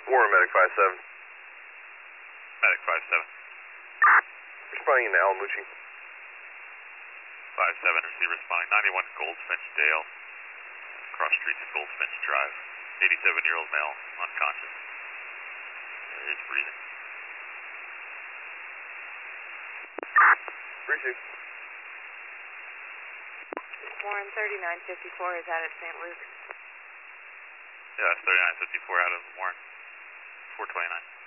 Warren, Medic 5-7. Medic 5-7. Responding into Alamucci. 5-7, receive responding. 91 Goldfinch Dale. Cross streets of Goldfinch Drive. 87-year-old male, unconscious. He's breathing. Received. Warren 3954 is out at St. Luke's. Yeah, 3954 out of Warren. 429.